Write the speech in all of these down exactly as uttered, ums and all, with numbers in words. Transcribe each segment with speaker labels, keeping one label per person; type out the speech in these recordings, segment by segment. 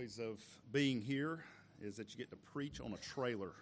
Speaker 1: joys of being here is that you get to preach on a trailer.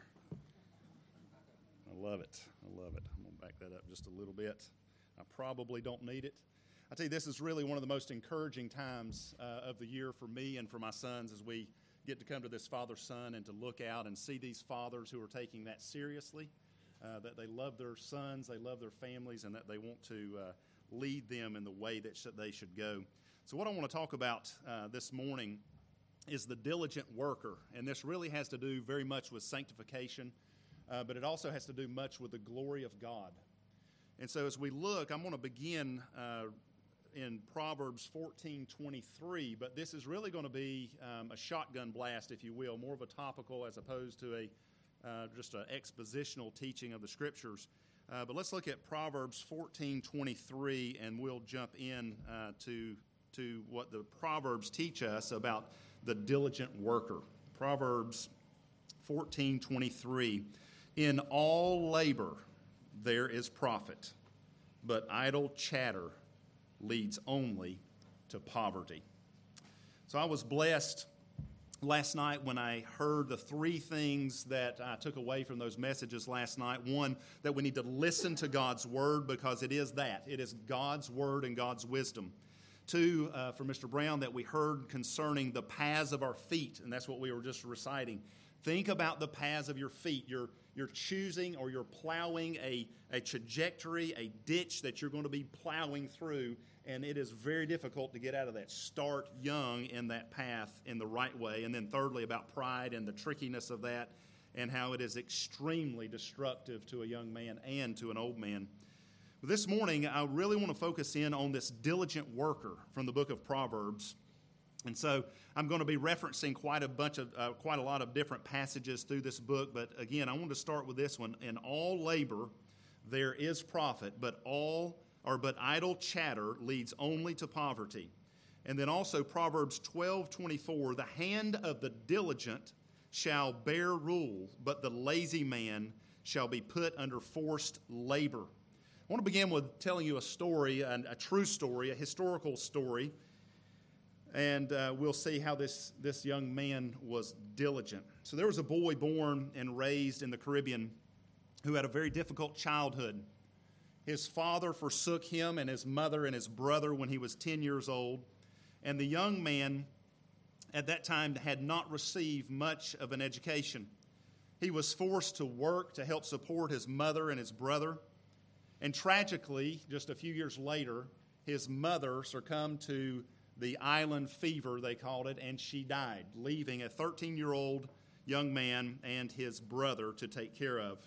Speaker 1: I love it. I love it. I'm going to back that up just a little bit. I probably don't need it. I tell you, this is really one of the most encouraging times uh, of the year for me and for my sons as we get to come to this father-son and to look out and see these fathers who are taking that seriously, uh, that they love their sons, they love their families, and that they want to uh, lead them in the way that sh- they should go. So what I want to talk about uh, this morning is the diligent worker, and this really has to do very much with sanctification, uh, but it also has to do much with the glory of God. And so as we look, I'm going to begin uh, in Proverbs fourteen twenty-three, but this is really going to be um, a shotgun blast, if you will, more of a topical as opposed to a uh, just an expositional teaching of the Scriptures. Uh, but let's look at Proverbs fourteen twenty-three, and we'll jump in uh, to to what the Proverbs teach us about the diligent worker. Proverbs fourteen twenty-three, in all labor there is profit, but idle chatter leads only to poverty. So I was blessed last night when I heard the three things that I took away from those messages last night. One, that we need to listen to God's Word because it is that. It is God's Word and God's wisdom. Two, uh, from Mister Brown, that we heard concerning the paths of our feet, and that's what we were just reciting. Think about the paths of your feet. You're, you're choosing or you're plowing a, a trajectory, a ditch that you're going to be plowing through, and it is very difficult to get out of that. Start young in that path in the right way. And then thirdly, about pride and the trickiness of that and how it is extremely destructive to a young man and to an old man. This morning, I really want to focus in on this diligent worker from the book of Proverbs. And so I'm going to be referencing quite a bunch of, uh, quite a lot of different passages through this book. But again, I want to start with this one. In all labor, there is profit, but all or but idle chatter leads only to poverty. And then also Proverbs twelve twenty-four, the hand of the diligent shall bear rule, but the lazy man shall be put under forced labor. I want to begin with telling you a story, a, a true story, a historical story, and uh, we'll see how this, this young man was diligent. So there was a boy born and raised in the Caribbean who had a very difficult childhood. His father forsook him and his mother and his brother when he was ten years old, and the young man at that time had not received much of an education. He was forced to work to help support his mother and his brother. And tragically, just a few years later, his mother succumbed to the island fever, they called it, and she died, leaving a thirteen-year-old young man and his brother to take care of.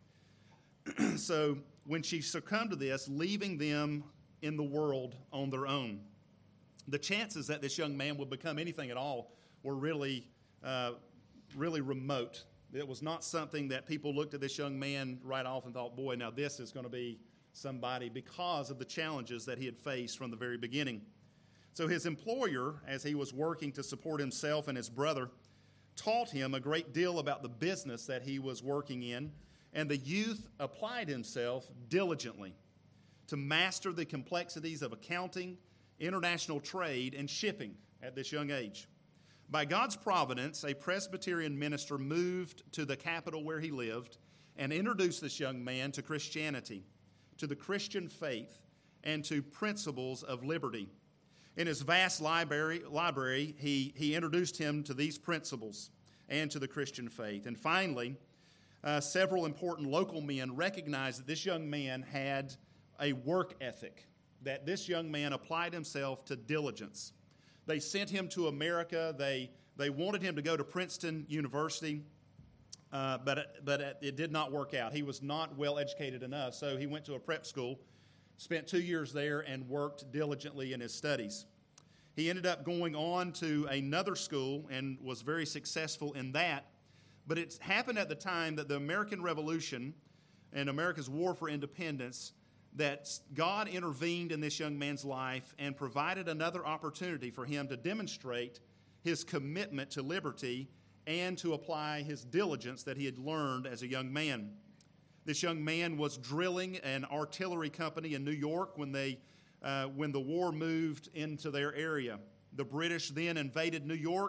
Speaker 1: So when she succumbed to this, leaving them in the world on their own, the chances that this young man would become anything at all were really, uh, really remote. It was not something that people looked at this young man right off and thought, boy, now this is going to be somebody, because of the challenges that he had faced from the very beginning. So his employer, as he was working to support himself and his brother, taught him a great deal about the business that he was working in, and the youth applied himself diligently to master the complexities of accounting, international trade, and shipping at this young age. By God's providence, a Presbyterian minister moved to the capital where he lived and introduced this young man to Christianity, to the Christian faith, and to principles of liberty. In his vast library, library he, he introduced him to these principles and to the Christian faith. And finally, uh, several important local men recognized that this young man had a work ethic, that this young man applied himself to diligence. They sent him to America. They they wanted him to go to Princeton University, uh, but, it, but it did not work out. He was not well educated enough, so he went to a prep school, spent two years there, and worked diligently in his studies. He ended up going on to another school and was very successful in that, but it happened at the time that the American Revolution and America's war for independence, that God intervened in this young man's life and provided another opportunity for him to demonstrate his commitment to liberty and to apply his diligence that he had learned as a young man. This young man was drilling an artillery company in New York when they, uh, when the war moved into their area. The British then invaded New York,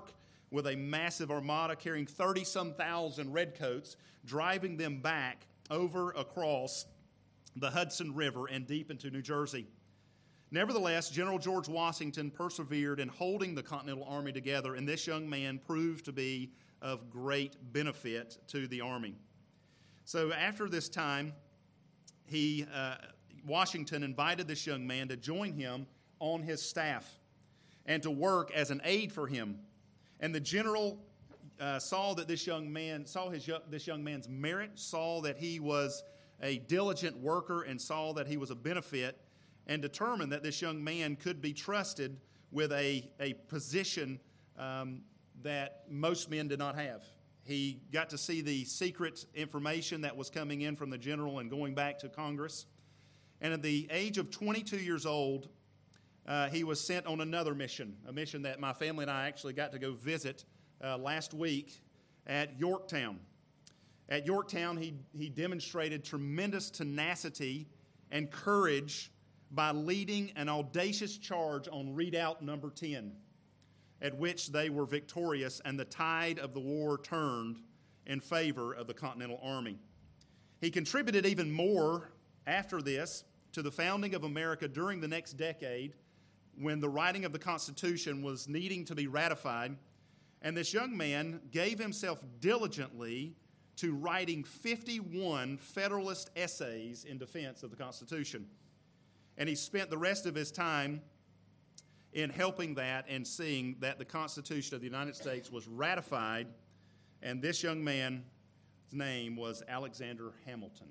Speaker 1: with a massive armada carrying thirty-some thousand redcoats, driving them back over across the Hudson River and deep into New Jersey. Nevertheless, General George Washington persevered in holding the Continental Army together, and this young man proved to be of great benefit to the Army. So after this time, he uh, Washington invited this young man to join him on his staff and to work as an aide for him. And the general uh, saw that this young man saw his this young man's merit, saw that he was a diligent worker, and saw that he was a benefit, and determined that this young man could be trusted with a, a position um, that most men did not have. He got to see the secret information that was coming in from the general and going back to Congress. And at the age of twenty-two years old, uh, he was sent on another mission, a mission that my family and I actually got to go visit uh, last week at Yorktown. At Yorktown, he, he demonstrated tremendous tenacity and courage by leading an audacious charge on Redoubt Number ten, at which they were victorious, and the tide of the war turned in favor of the Continental Army. He contributed even more after this to the founding of America during the next decade, when the writing of the Constitution was needing to be ratified, and this young man gave himself diligently to writing fifty-one Federalist essays in defense of the Constitution. And he spent the rest of his time in helping that and seeing that the Constitution of the United States was ratified, and this young man's name was Alexander Hamilton.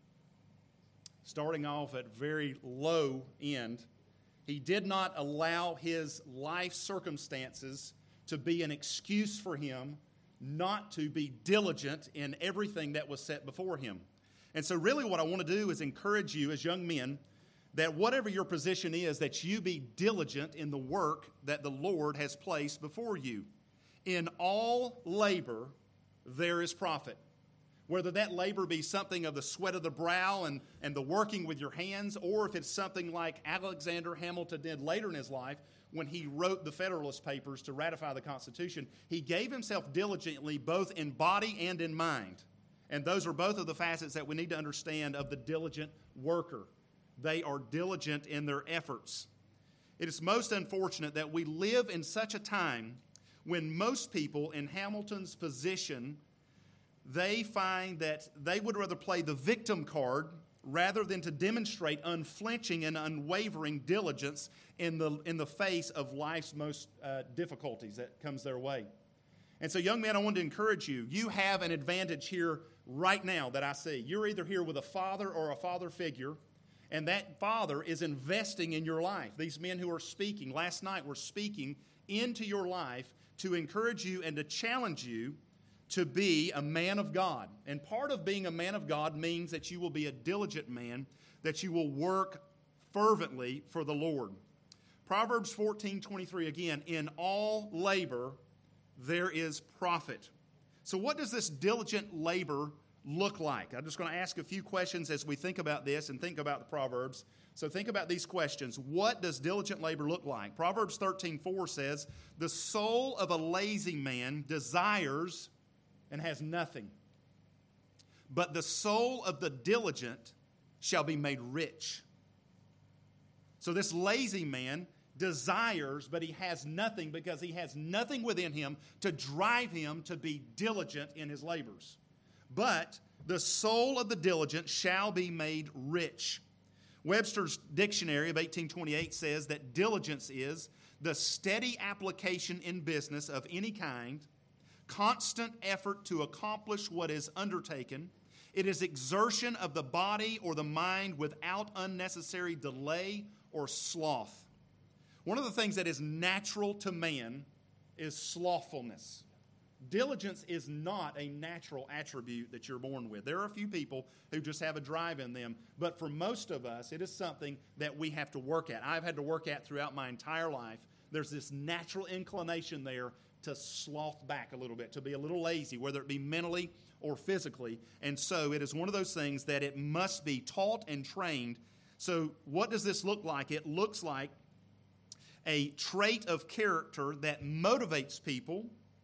Speaker 1: Starting off at very low end, he did not allow his life circumstances to be an excuse for him not to be diligent in everything that was set before him. And so really what I want to do is encourage you as young men that whatever your position is, that you be diligent in the work that the Lord has placed before you. In all labor, there is profit. Whether that labor be something of the sweat of the brow and, and the working with your hands, or if it's something like Alexander Hamilton did later in his life when he wrote the Federalist Papers to ratify the Constitution, he gave himself diligently both in body and in mind. And those are both of the facets that we need to understand of the diligent worker. They are diligent in their efforts. It is most unfortunate that we live in such a time when most people in Hamilton's position, they find that they would rather play the victim card rather than to demonstrate unflinching and unwavering diligence in the, in the face of life's most uh, difficulties that comes their way. And so, young man, I want to encourage you. You have an advantage here right now that I see. You're either here with a father or a father figure, and that father is investing in your life. These men who are speaking last night were speaking into your life to encourage you and to challenge you to be a man of God. And part of being a man of God means that you will be a diligent man, that you will work fervently for the Lord. Proverbs fourteen twenty-three, again, in all labor there is profit. So what does this diligent labor look like? I'm just going to ask a few questions as we think about this and think about the Proverbs. So think about these questions. What does diligent labor look like? Proverbs thirteen four says, the soul of a lazy man desires and has nothing, but the soul of the diligent shall be made rich. So this lazy man desires, but he has nothing because he has nothing within him to drive him to be diligent in his labors. But the soul of the diligent shall be made rich. Webster's Dictionary of eighteen twenty-eight says that diligence is the steady application in business of any kind, constant effort to accomplish what is undertaken. It is exertion of the body or the mind without unnecessary delay or sloth. One of the things that is natural to man is slothfulness. Diligence is not a natural attribute that you're born with. There are a few people who just have a drive in them, but for most of us, it is something that we have to work at. I've had to work at throughout my entire life. There's this natural inclination there to sloth back a little bit, to be a little lazy, whether it be mentally or physically. And so it is one of those things that it must be taught and trained. So what does this look like? It looks like a trait of character that motivates people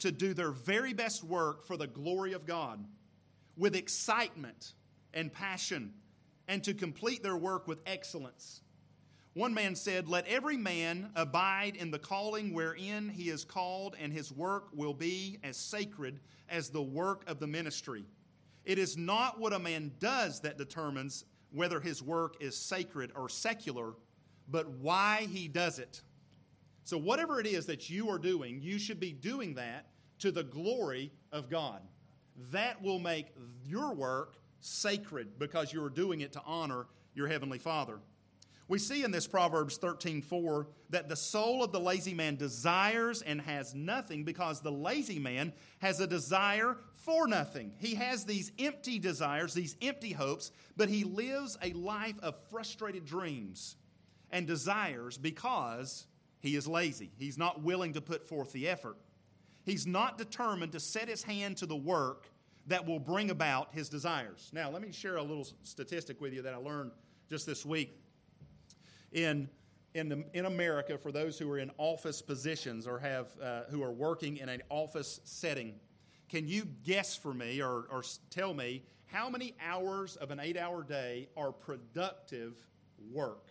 Speaker 1: to do their very best work for the glory of God with excitement and passion, and to complete their work with excellence. One man said, "Let every man abide in the calling wherein he is called, and his work will be as sacred as the work of the ministry. It is not what a man does that determines whether his work is sacred or secular, but why he does it." So whatever it is that you are doing, you should be doing that to the glory of God. That will make your work sacred because you are doing it to honor your Heavenly Father. We see in this Proverbs thirteen four that the soul of the lazy man desires and has nothing because the lazy man has a desire for nothing. He has these empty desires, these empty hopes, but he lives a life of frustrated dreams and desires because he is lazy. He's not willing to put forth the effort. He's not determined to set his hand to the work that will bring about his desires. Now, let me share a little statistic with you that I learned just this week. In in, the, in America, for those who are in office positions or have uh, who are working in an office setting, can you guess for me or, or tell me how many hours of an eight-hour day are productive work?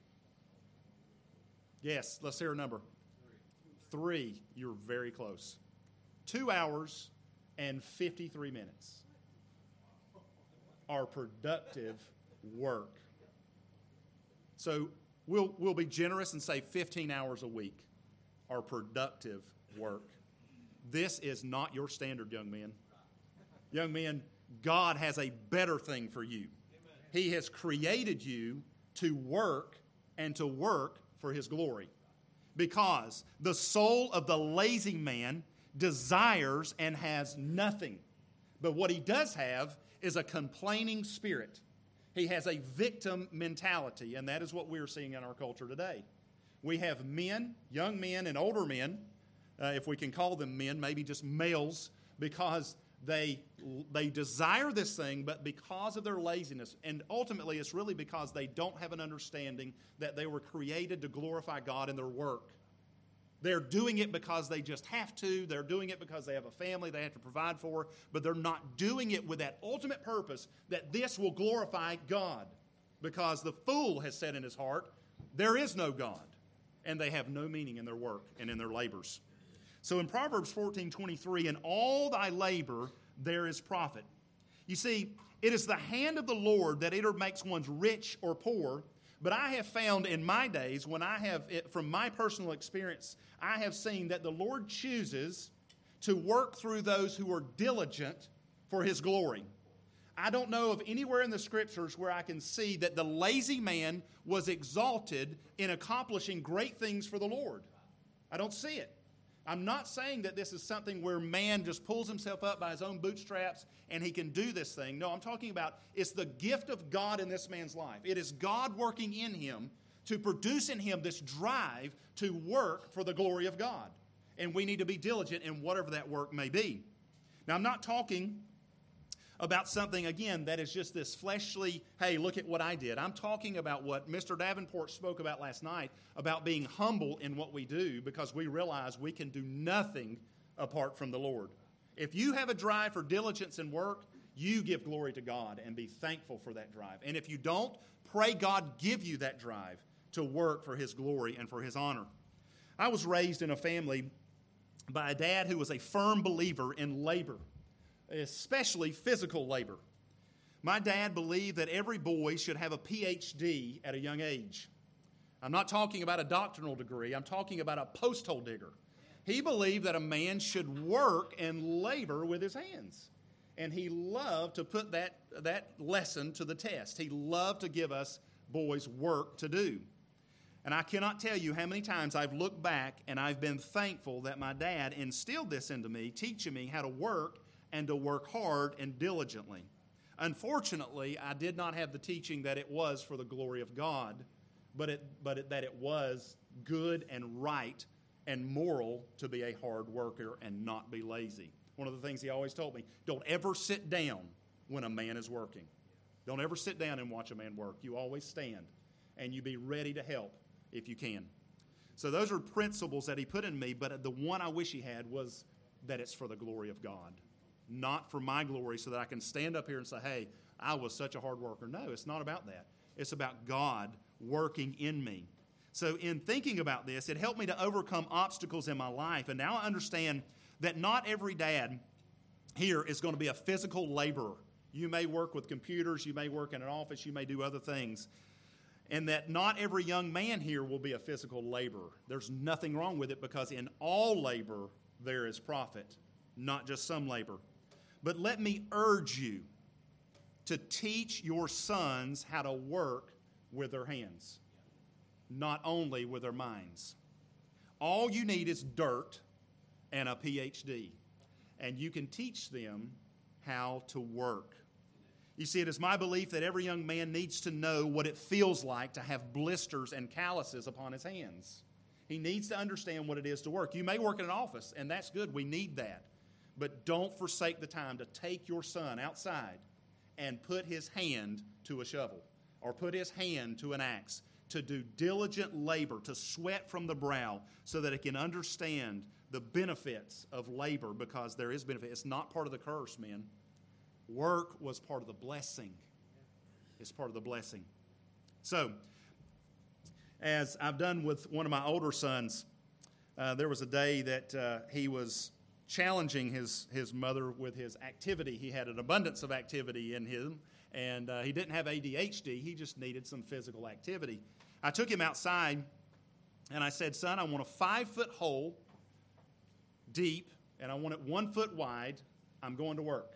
Speaker 1: Yes, let's hear a number. Three. Three. You're very close. Two hours and fifty-three minutes are productive work. So we'll we'll be generous and say fifteen hours a week are productive work. This is not your standard, young men. Young men, God has a better thing for you. He has created you to work and to work for His glory. Because the soul of the lazy man desires and has nothing. But what he does have is a complaining spirit. He has a victim mentality, and that is what we're seeing in our culture today. We have men, young men and older men, uh, if we can call them men, maybe just males, because they they desire this thing, but because of their laziness, and ultimately it's really because they don't have an understanding that they were created to glorify God in their work. They're doing it because they just have to. They're doing it because they have a family they have to provide for, but they're not doing it with that ultimate purpose that this will glorify God. Because the fool has said in his heart, there is no God, and they have no meaning in their work and in their labors. So in Proverbs fourteen twenty-three, in all thy labor there is profit. You see, it is the hand of the Lord that either makes one rich or poor. But I have found in my days, when I have, from my personal experience, I have seen that the Lord chooses to work through those who are diligent for His glory. I don't know of anywhere in the Scriptures where I can see that the lazy man was exalted in accomplishing great things for the Lord. I don't see it. I'm not saying that this is something where man just pulls himself up by his own bootstraps and he can do this thing. No, I'm talking about it's the gift of God in this man's life. It is God working in him to produce in him this drive to work for the glory of God. And we need to be diligent in whatever that work may be. Now, I'm not talking about something, again, that is just this fleshly, hey, look at what I did. I'm talking about what Mister Davenport spoke about last night, about being humble in what we do because we realize we can do nothing apart from the Lord. If you have a drive for diligence in work, you give glory to God and be thankful for that drive. And if you don't, pray God give you that drive to work for His glory and for His honor. I was raised in a family by a dad who was a firm believer in labor, especially physical labor. My dad believed that every boy should have a P H D at a young age. I'm not talking about a doctoral degree. I'm talking about a post-hole digger. He believed that a man should work and labor with his hands. And he loved to put that, that lesson to the test. He loved to give us boys work to do. And I cannot tell you how many times I've looked back and I've been thankful that my dad instilled this into me, teaching me how to work and to work hard and diligently. Unfortunately, I did not have the teaching that it was for the glory of God, but it, but it, that it was good and right and moral to be a hard worker and not be lazy. One of the things he always told me, don't ever sit down when a man is working. Don't ever sit down and watch a man work. You always stand, and you be ready to help if you can. So those are principles that he put in me, but the one I wish he had was that it's for the glory of God, not for my glory so that I can stand up here and say, hey, I was such a hard worker. No, it's not about that. It's about God working in me. So in thinking about this, it helped me to overcome obstacles in my life. And now I understand that not every dad here is going to be a physical laborer. You may work with computers, you may work in an office, you may do other things. And that not every young man here will be a physical laborer. There's nothing wrong with it because in all labor there is profit, not just some labor. But let me urge you to teach your sons how to work with their hands, not only with their minds. All you need is dirt and a P H D, and you can teach them how to work. You see, it is my belief that every young man needs to know what it feels like to have blisters and calluses upon his hands. He needs to understand what it is to work. You may work in an office, and that's good. We need that. But don't forsake the time to take your son outside and put his hand to a shovel or put his hand to an axe, to do diligent labor, to sweat from the brow so that it can understand the benefits of labor, because there is benefit. It's not part of the curse, men. Work was part of the blessing. It's part of the blessing. So, as I've done with one of my older sons, uh, there was a day that uh, he was challenging his, his mother with his activity. He had an abundance of activity in him, and uh, he didn't have A D H D. He just needed some physical activity. I took him outside, and I said, son, I want a five-foot hole deep, and I want it one foot wide. I'm going to work.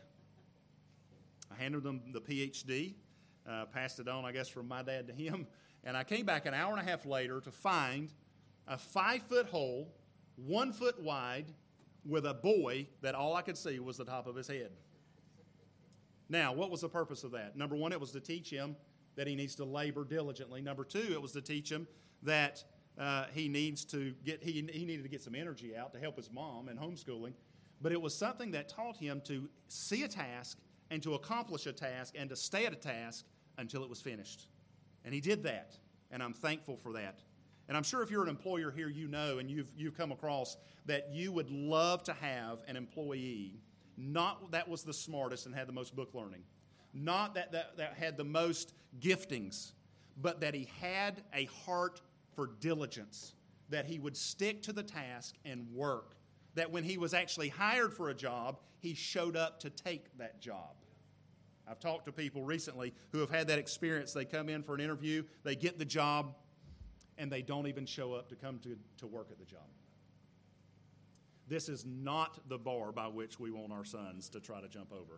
Speaker 1: I handed him the P H D, uh, passed it on, I guess, from my dad to him, and I came back an hour and a half later to find a five-foot hole, one foot wide, with a boy that all I could see was the top of his head. Now, what was the purpose of that? Number one, it was to teach him that he needs to labor diligently. Number two, it was to teach him that uh, he needs to get he, he needed to get some energy out to help his mom in homeschooling. But it was something that taught him to see a task and to accomplish a task and to stay at a task until it was finished. And he did that, and I'm thankful for that. And I'm sure if you're an employer here, you know, and you've you've come across that you would love to have an employee, not that was the smartest and had the most book learning, not that, that, that had the most giftings, but that he had a heart for diligence, that he would stick to the task and work, that when he was actually hired for a job, he showed up to take that job. I've talked to people recently who have had that experience. They come in for an interview, they get the job, and they don't even show up to come to, to work at the job. This is not the bar by which we want our sons to try to jump over.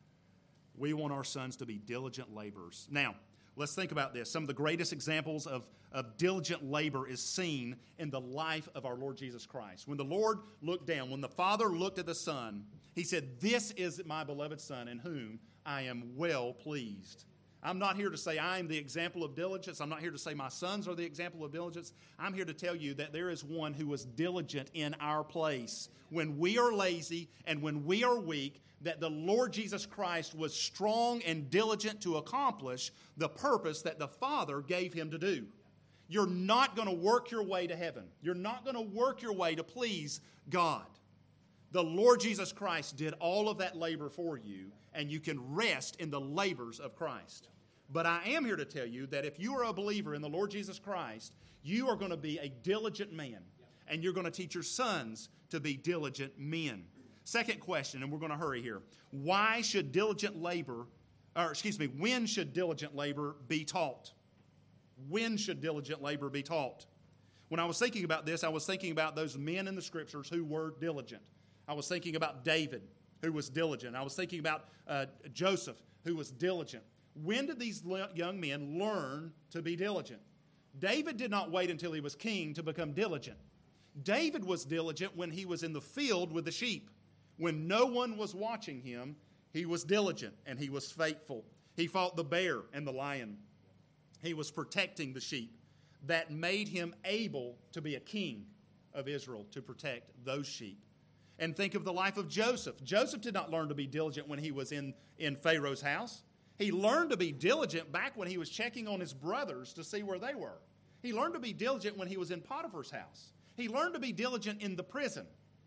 Speaker 1: We want our sons to be diligent laborers. Now, let's think about this. Some of the greatest examples of, of diligent labor is seen in the life of our Lord Jesus Christ. When the Lord looked down, when the Father looked at the Son, he said, "This is my beloved Son in whom I am well pleased." I'm not here to say I am the example of diligence. I'm not here to say my sons are the example of diligence. I'm here to tell you that there is one who was diligent in our place. When we are lazy and when we are weak, that the Lord Jesus Christ was strong and diligent to accomplish the purpose that the Father gave him to do. You're not going to work your way to heaven. You're not going to work your way to please God. The Lord Jesus Christ did all of that labor for you, and you can rest in the labors of Christ. But I am here to tell you that if you are a believer in the Lord Jesus Christ, you are going to be a diligent man, and you're going to teach your sons to be diligent men. Second question, and we're going to hurry here. Why should diligent labor, or excuse me, when should diligent labor be taught? When should diligent labor be taught? When I was thinking about this, I was thinking about those men in the Scriptures who were diligent. I was thinking about David, who was diligent. I was thinking about uh, Joseph, who was diligent. When did these young men learn to be diligent? David did not wait until he was king to become diligent. David was diligent when he was in the field with the sheep. When no one was watching him, he was diligent and he was faithful. He fought the bear and the lion. He was protecting the sheep. That made him able to be a king of Israel, to protect those sheep. And think of the life of Joseph. Joseph did not learn to be diligent when he was in, in Pharaoh's house. He learned to be diligent back when he was checking on his brothers to see where they were. He learned to be diligent when he was in Potiphar's house. He learned to be diligent in the prison.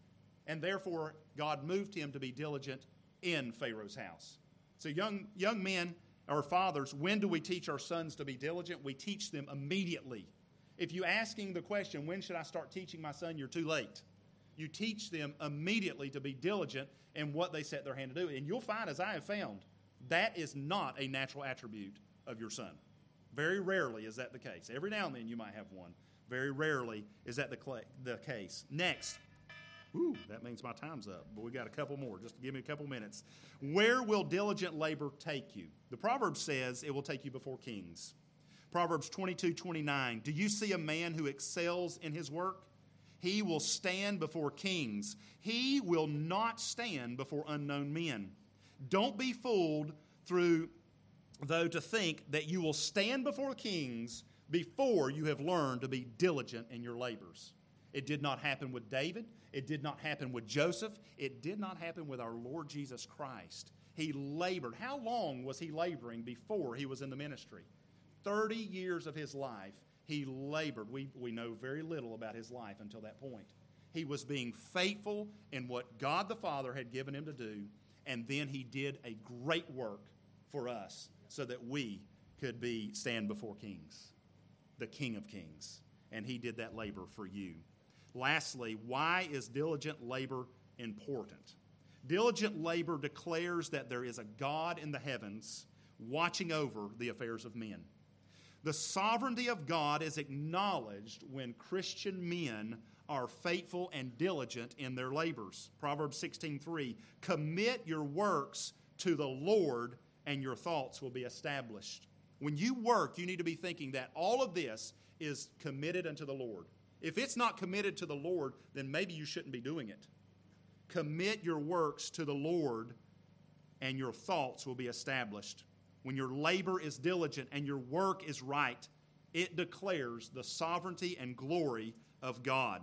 Speaker 1: And therefore, God moved him to be diligent in Pharaoh's house. So young, young men or fathers, when do we teach our sons to be diligent? We teach them immediately. If you're asking the question, when should I start teaching my son, you're too late. You teach them immediately to be diligent in what they set their hand to do. And you'll find, as I have found, that is not a natural attribute of your son. Very rarely is that the case. Every now and then you might have one. Very rarely is that the, cl- the case. Next. Whew, that means my time's up, but we got a couple more. Just give me a couple minutes. Where will diligent labor take you? The Proverbs says it will take you before kings. Proverbs twenty-two twenty-nine. Do you see a man who excels in his work? He will stand before kings. He will not stand before unknown men. Don't be fooled through, though, to think that you will stand before kings before you have learned to be diligent in your labors. It did not happen with David. It did not happen with Joseph. It did not happen with our Lord Jesus Christ. He labored. How long was he laboring before he was in the ministry? Thirty years of his life, he labored. We, we know very little about his life until that point. He was being faithful in what God the Father had given him to do, and then he did a great work for us so that we could be stand before kings, the King of Kings. And he did that labor for you. Lastly, why is diligent labor important? Diligent labor declares that there is a God in the heavens watching over the affairs of men. The sovereignty of God is acknowledged when Christian men are faithful and diligent in their labors. Proverbs sixteen three, commit your works to the Lord and your thoughts will be established. When you work, you need to be thinking that all of this is committed unto the Lord. If it's not committed to the Lord, then maybe you shouldn't be doing it. Commit your works to the Lord, and your thoughts will be established. When your labor is diligent and your work is right, it declares the sovereignty and glory of God.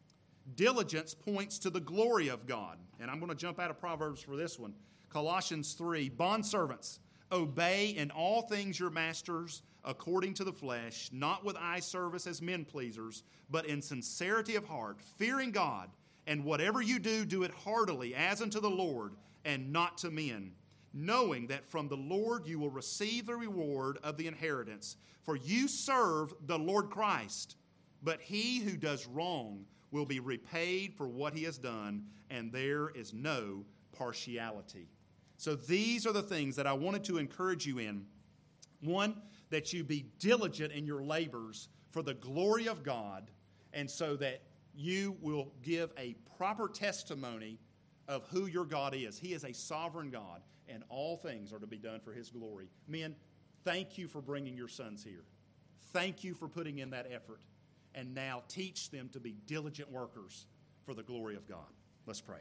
Speaker 1: Diligence points to the glory of God. And I'm going to jump out of Proverbs for this one. Colossians three, bondservants, obey in all things your masters according to the flesh, not with eye service as men pleasers, but in sincerity of heart, fearing God, and whatever you do, do it heartily as unto the Lord and not to men, knowing that from the Lord you will receive the reward of the inheritance. For you serve the Lord Christ, but he who does wrong will be repaid for what he has done, and there is no partiality. So these are the things that I wanted to encourage you in. One, that you be diligent in your labors for the glory of God, and so that you will give a proper testimony of who your God is. He is a sovereign God, and all things are to be done for his glory. Men, thank you for bringing your sons here. Thank you for putting in that effort. And now teach them to be diligent workers for the glory of God. Let's pray.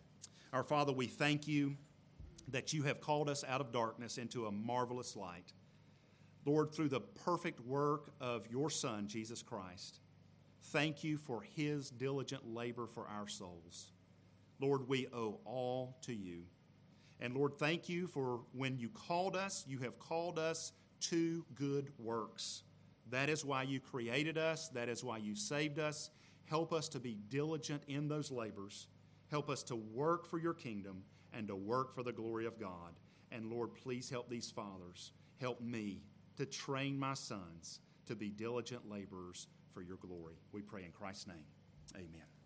Speaker 1: Our Father, we thank you that you have called us out of darkness into a marvelous light. Lord, through the perfect work of your Son, Jesus Christ, thank you for his diligent labor for our souls. Lord, we owe all to you. And Lord, thank you for when you called us, you have called us to good works. That is why you created us. That is why you saved us. Help us to be diligent in those labors. Help us to work for your kingdom and to work for the glory of God. And Lord, please help these fathers. Help me to train my sons to be diligent laborers for your glory. We pray in Christ's name. Amen.